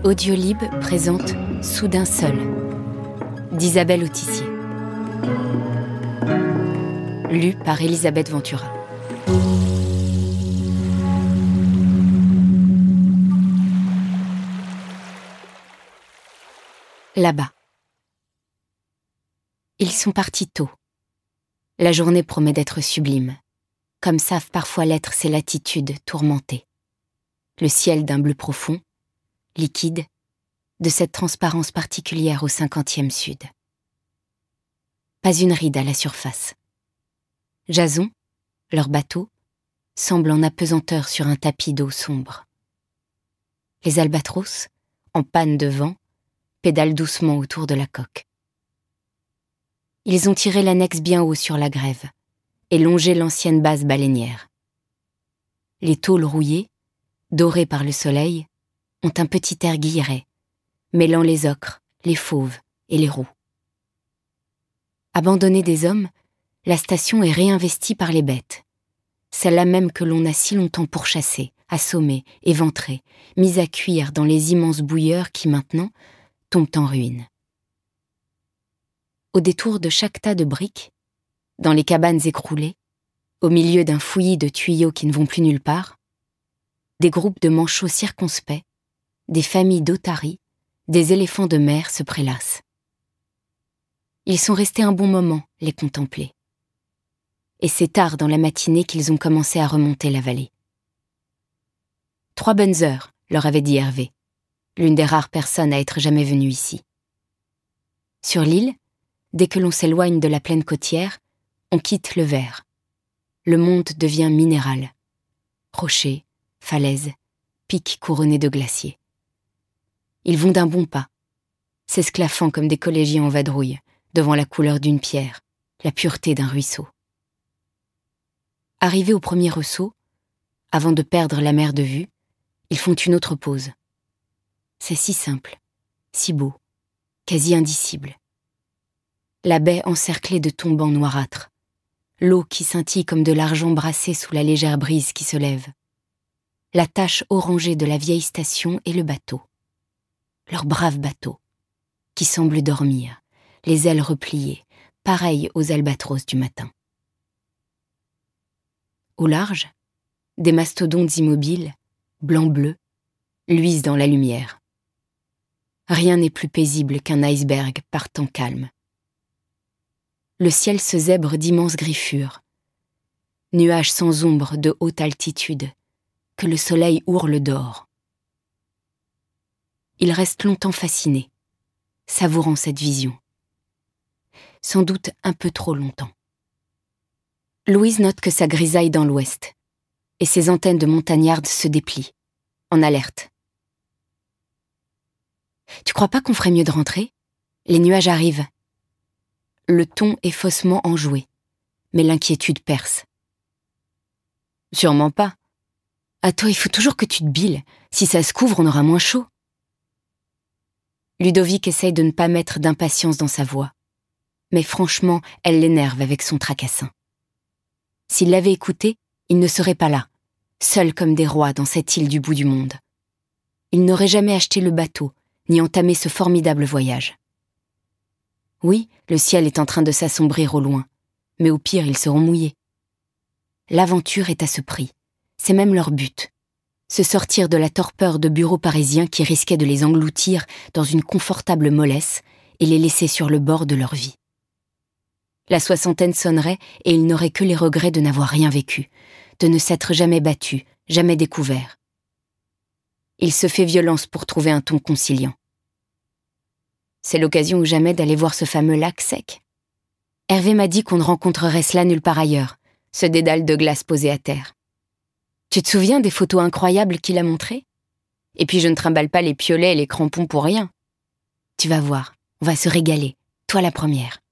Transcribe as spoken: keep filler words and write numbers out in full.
Audiolib présente Soudain seul d'Isabelle Autissier. Lu par Elisabeth Ventura. Là-bas. Ils sont partis tôt. La journée promet d'être sublime, comme savent parfois l'être ces latitudes tourmentées. Le ciel d'un bleu profond, liquide, de cette transparence particulière au cinquantième sud. Pas une ride à la surface. Jason, leur bateau, semble en apesanteur sur un tapis d'eau sombre. Les albatros, en panne de vent, pédalent doucement autour de la coque. Ils ont tiré l'annexe bien haut sur la grève et longé l'ancienne base baleinière. Les tôles rouillées, dorées par le soleil, ont un petit air guilleret, mêlant les ocres, les fauves et les roux. Abandonnée des hommes, la station est réinvestie par les bêtes, celles-là même que l'on a si longtemps pourchassées, assommées, éventrées, mises à cuire dans les immenses bouilleurs qui maintenant tombent en ruine. Au détour de chaque tas de briques, dans les cabanes écroulées, au milieu d'un fouillis de tuyaux qui ne vont plus nulle part, des groupes de manchots circonspects, des familles d'otaries, des éléphants de mer se prélassent. Ils sont restés un bon moment, les contempler. Et c'est tard dans la matinée qu'ils ont commencé à remonter la vallée. Trois bonnes heures, leur avait dit Hervé, l'une des rares personnes à être jamais venue ici. Sur l'île, dès que l'on s'éloigne de la plaine côtière, on quitte le vert. Le monde devient minéral. Rochers, falaises, pics couronnés de glaciers. Ils vont d'un bon pas, s'esclaffant comme des collégiens en vadrouille, devant la couleur d'une pierre, la pureté d'un ruisseau. Arrivés au premier ressaut, avant de perdre la mer de vue, ils font une autre pause. C'est si simple, si beau, quasi indicible. La baie encerclée de tombants noirâtres, l'eau qui scintille comme de l'argent brassé sous la légère brise qui se lève, la tache orangée de la vieille station et le bateau. Leur brave bateau, qui semble dormir, les ailes repliées, pareilles aux albatros du matin. Au large, des mastodontes immobiles, blanc-bleu, luisent dans la lumière. Rien n'est plus paisible qu'un iceberg par temps calme. Le ciel se zèbre d'immenses griffures, nuages sans ombre de haute altitude, que le soleil ourle d'or. Il reste longtemps fasciné, savourant cette vision. Sans doute un peu trop longtemps. Louise note que ça grisaille dans l'ouest, et ses antennes de montagnarde se déplient, en alerte. « Tu crois pas qu'on ferait mieux de rentrer ? Les nuages arrivent. » Le ton est faussement enjoué, mais l'inquiétude perce. « Sûrement pas. À toi, il faut toujours que tu te biles. Si ça se couvre, on aura moins chaud. » Ludovic essaye de ne pas mettre d'impatience dans sa voix. Mais franchement, elle l'énerve avec son tracassin. S'il l'avait écouté, il ne serait pas là, seul comme des rois dans cette île du bout du monde. Il n'aurait jamais acheté le bateau, ni entamé ce formidable voyage. Oui, le ciel est en train de s'assombrir au loin, mais au pire, ils seront mouillés. L'aventure est à ce prix. C'est même leur but. Se sortir de la torpeur de bureaux parisiens qui risquaient de les engloutir dans une confortable mollesse et les laisser sur le bord de leur vie. La soixantaine sonnerait et ils n'auraient que les regrets de n'avoir rien vécu, de ne s'être jamais battus, jamais découverts. Il se fait violence pour trouver un ton conciliant. C'est l'occasion ou jamais d'aller voir ce fameux lac sec. Hervé m'a dit qu'on ne rencontrerait cela nulle part ailleurs, ce dédale de glace posé à terre. Tu te souviens des photos incroyables qu'il a montrées ? Et puis je ne trimballe pas les piolets et les crampons pour rien. Tu vas voir, on va se régaler, toi la première.